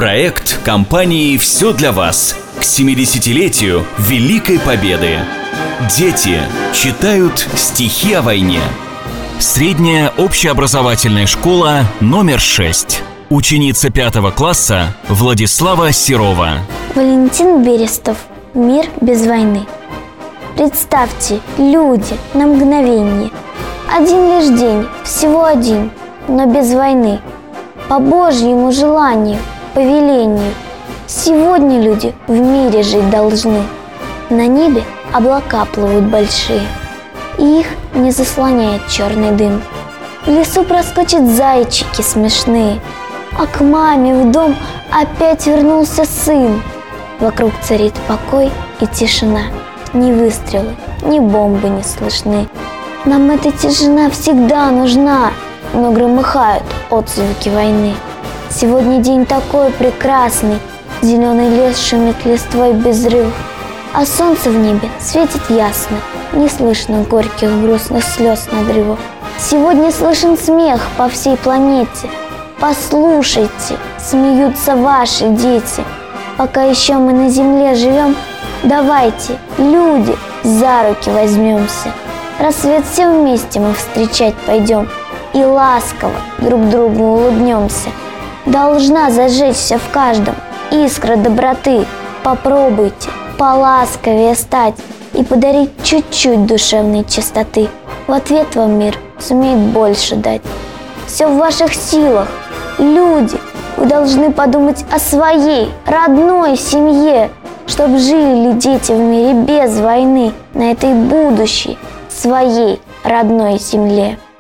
Проект компании «Все для вас» к 70-летию Великой Победы. Дети читают стихи о войне. Средняя общеобразовательная школа номер 6. Ученица 5 класса Владислава Серова. Валентин Берестов. Мир без войны. Представьте, люди, на мгновение. Один лишь день, всего один, но без войны. По Божьему желанию, повелению. Сегодня люди в мире жить должны. На небе облака плывут большие, и их не заслоняет черный дым. В лесу проскочат зайчики смешные, а к маме в дом опять вернулся сын. Вокруг царит покой и тишина. Ни выстрелы, ни бомбы не слышны. Нам эта тишина всегда нужна, но громыхают отзвуки войны. Сегодня день такой прекрасный, зеленый лес шумит листвой без взрывов, а солнце в небе светит ясно, не слышно горьких грустных слез надрывов. Сегодня слышен смех по всей планете. Послушайте, смеются ваши дети. Пока еще мы на земле живем, давайте, люди, за руки возьмемся. Рассвет все вместе мы встречать пойдем и ласково друг другу улыбнемся. Должна зажечься в каждом искра доброты. Попробуйте поласковее стать и подарить чуть-чуть душевной чистоты. В ответ вам мир сумеет больше дать. Все в ваших силах, люди. Вы должны подумать о своей родной семье, чтоб жили дети в мире без войны на этой будущей своей родной земле.